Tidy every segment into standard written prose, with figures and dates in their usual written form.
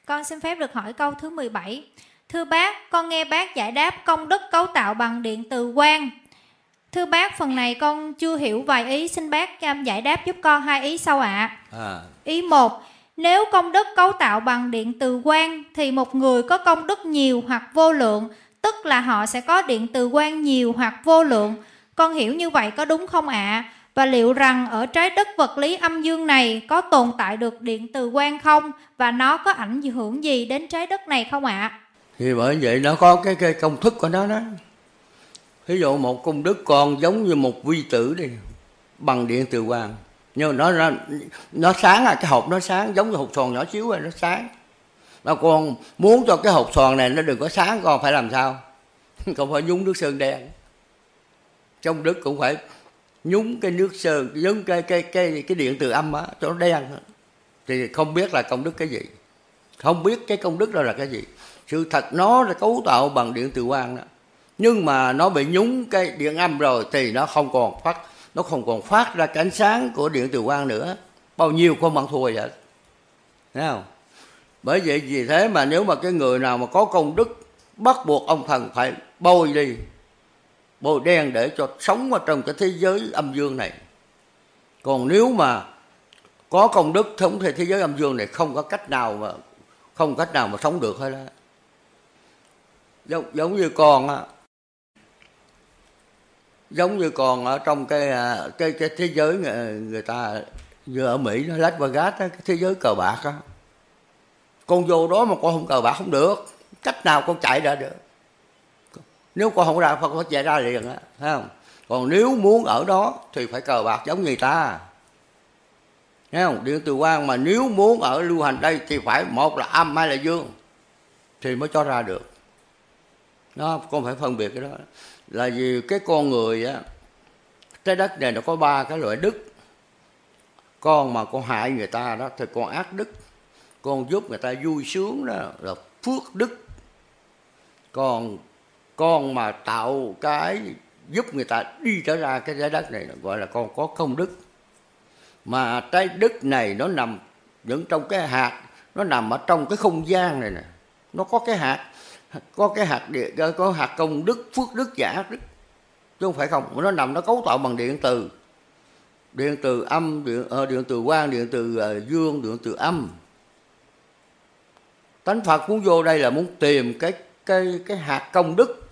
Con xin phép được hỏi câu thứ 17. Thưa bác, con nghe bác giải đáp công đức cấu tạo bằng điện từ quang. Thưa bác, phần này con chưa hiểu vài ý, xin bác giải đáp giúp con hai ý sau ạ. Ý 1. Nếu công đức cấu tạo bằng điện từ quang thì một người có công đức nhiều hoặc vô lượng, tức là họ sẽ có điện từ quang nhiều hoặc vô lượng. Con hiểu như vậy có đúng không ạ? Và liệu rằng ở trái đất vật lý âm dương này có tồn tại được điện từ quang không? Và nó có ảnh hưởng gì đến trái đất này không ạ? Thì bởi vậy nó có cái công thức của nó đó. Ví dụ một công đức con giống như một vi tử đi, bằng điện từ quang. Nhưng mà nó sáng, cái hộp nó sáng, giống như hộp xoàn nhỏ xíu rồi nó sáng. Mà con muốn cho cái hộp xoàn này nó đừng có sáng, con phải làm sao? Con phải nhúng nước sơn đen. Trong đức cũng phải nhúng cái nước sơn, nhúng cái điện từ âm á cho nó đen. Thì không biết là công đức cái gì, không biết cái công đức đó là cái gì. Sự thật nó là cấu tạo bằng điện từ quang đó, nhưng mà nó bị nhúng cái điện âm rồi thì nó không còn phát ra cái ánh sáng của điện từ quang nữa. Bao nhiêu con bằng thua vậy, thấy không? Bởi vậy vì thế mà nếu mà cái người nào mà có công đức, bắt buộc ông thần phải bôi đen để cho sống ở trong cái thế giới âm dương này. Còn nếu mà có công đức sống thì thế giới âm dương này không có cách nào mà sống được hết đó. Giống như con ở trong cái thế giới người ta như ở Mỹ nó Las Vegas đó, cái thế giới cờ bạc á. Con vô đó mà con không cờ bạc không được, cách nào con chạy ra được. Nếu con không ra con chạy ra liền á, thấy không? Còn nếu muốn ở đó thì phải cờ bạc giống người ta, thấy không? Điện từ quang mà nếu muốn ở lưu hành đây thì phải một là âm hay là dương thì mới cho ra được. Đó, con phải phân biệt cái đó. Là vì cái con người á, trái đất này nó có 3 cái loại đức. Con mà con hại người ta đó thì con ác đức. Con giúp người ta vui sướng đó là phước đức. Còn con mà tạo cái giúp người ta đi trở ra cái trái đất này gọi là con có công đức. Mà trái đất này nó nằm những trong cái hạt, nó nằm ở trong cái không gian này nè. Nó có cái hạt công đức, phước đức và ác đức, chứ không phải không. Nó nằm, nó cấu tạo bằng điện từ âm, điện từ quang, điện từ dương, điện từ âm. Tánh Phật muốn vô đây là muốn tìm cái hạt công đức.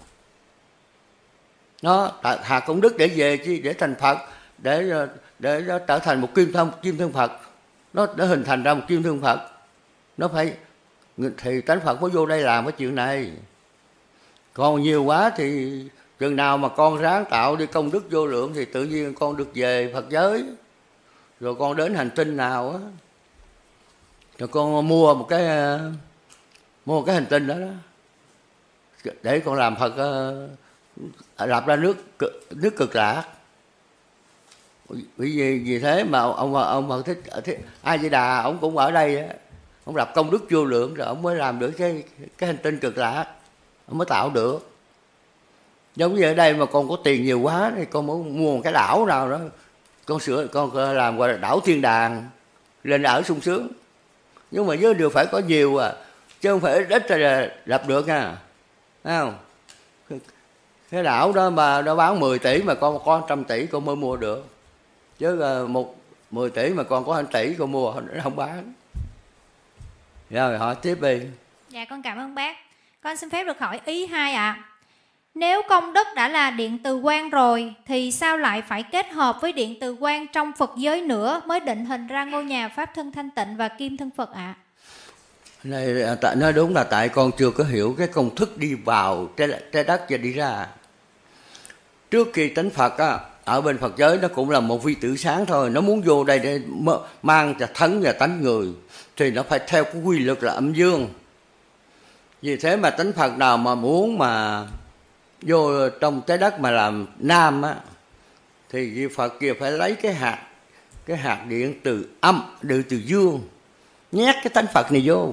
Nó hạt công đức để về chi? Để thành Phật, để trở thành một kim thân Phật. Nó để hình thành ra một kim thân Phật. Nó phải thì Tánh Phật mới vô đây làm cái chuyện này. Còn nhiều quá thì chừng nào mà con ráng tạo đi công đức vô lượng thì tự nhiên con được về Phật giới. Rồi con đến hành tinh nào á, rồi con mua một cái hành tinh đó để con làm Phật, lập ra nước cực lạc. Vì thế mà ông Phật thích A Di Đà, ông cũng ở đây á, ông lập công đức vô lượng rồi ông mới làm được cái hành tinh cực lạc, ông mới tạo được. Giống như ở đây mà con có tiền nhiều quá thì con muốn mua một cái đảo nào đó, con làm gọi là đảo thiên đàng, lên ở sung sướng. Nhưng mà với điều phải có nhiều chứ không phải ít là lập được nha, thấy không? Cái đảo đó mà nó bán 10 tỷ mà con có 100 tỷ con mới mua được, chứ 10 tỷ mà con có 1 tỷ con mua nó không bán. Rồi hỏi tiếp đi. Dạ con cảm ơn bác. Con xin phép được hỏi ý 2 ạ. Nếu công đức đã là điện từ quang rồi thì sao lại phải kết hợp với điện từ quang trong Phật giới nữa mới định hình ra ngôi nhà Pháp thân thanh tịnh và kim thân Phật ạ? Này, nói đúng là tại con chưa có hiểu cái công thức đi vào trái đất và đi ra. Trước khi Tánh Phật á, ở bên Phật giới nó cũng là một vi tử sáng thôi. Nó muốn vô đây để mang cho thân và tánh người thì nó phải theo cái quy luật là âm dương. Vì thế mà Tánh Phật nào mà muốn mà vô trong trái đất mà làm nam á, thì vị Phật kia phải lấy cái hạt điện từ âm, điện từ dương, nhét cái Tánh Phật này vô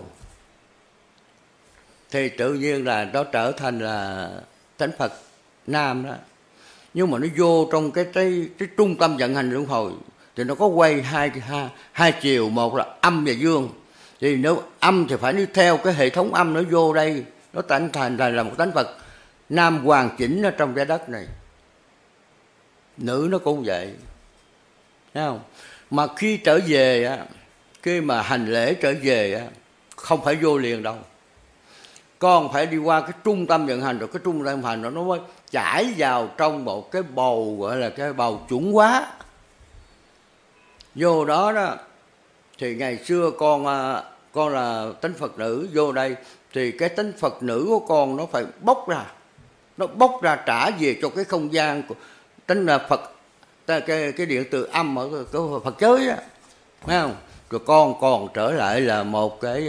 thì tự nhiên là nó trở thành là Tánh Phật nam đó. Nhưng mà nó vô trong cái trung tâm vận hành luân hồi thì nó có quay hai chiều, một là âm và dương. Thì nếu âm thì phải đi theo cái hệ thống âm nó vô đây, nó thành là một tánh Phật nam hoàn chỉnh ở trong trái đất này. Nữ nó cũng vậy, thấy không? Mà khi trở về á, khi mà hành lễ trở về á, không phải vô liền đâu. Con phải đi qua cái trung tâm vận hành, rồi cái trung tâm vận hành nó mới chảy vào trong một cái bầu gọi là cái bầu chuẩn hóa. Vô đó đó thì ngày xưa con là tánh Phật nữ, vô đây thì cái tánh Phật nữ của con nó phải bốc ra, nó bốc ra trả về cho cái không gian của tánh là Phật, cái điện từ âm ở cái Phật giới á, thấy không? Rồi con còn trở lại là một cái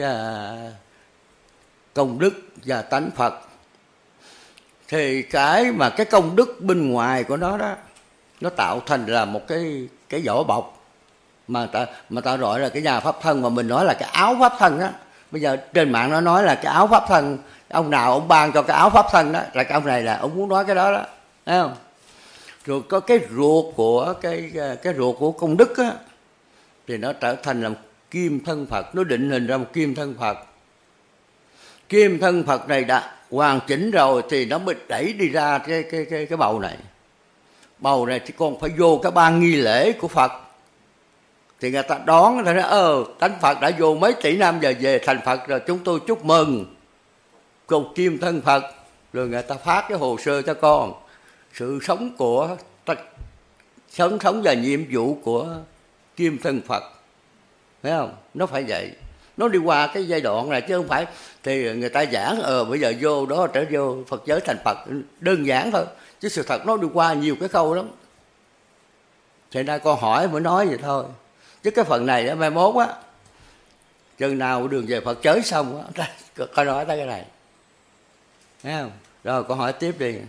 công đức và tánh Phật. Thì cái mà cái công đức bên ngoài của nó đó, nó tạo thành là một cái vỏ bọc mà ta gọi là cái nhà pháp thân, mà mình nói là cái áo pháp thân á. Bây giờ trên mạng nó nói là cái áo pháp thân, ông nào ông ban cho cái áo pháp thân đó là cái ông này là ông muốn nói cái đó đó, thấy không? Rồi có cái ruột của cái ruột của công đức á, thì nó trở thành là một kim thân Phật, nó định hình ra một kim thân Phật. Kim thân Phật này đã hoàn chỉnh rồi thì nó mới đẩy đi ra cái bầu này. Bầu này thì con phải vô cái ban nghi lễ của Phật, thì người ta đón, người ta nói tánh Phật đã vô mấy tỷ năm giờ về thành Phật rồi, chúng tôi chúc mừng cùng kim thân Phật. Rồi người ta phát cái hồ sơ cho con sự sống của sống và nhiệm vụ của kim thân Phật, thấy không? Nó phải vậy, nó đi qua cái giai đoạn này, chứ không phải thì người ta giảng bây giờ vô đó trở vô Phật giới thành Phật, đơn giản thôi, chứ sự thật nó đi qua nhiều cái khâu lắm. Thì nay con hỏi mới nói vậy thôi, chứ cái phần này á, mai mốt á, chừng nào đường về Phật giới xong á, con nói tới cái này, thấy không? Rồi con hỏi tiếp đi.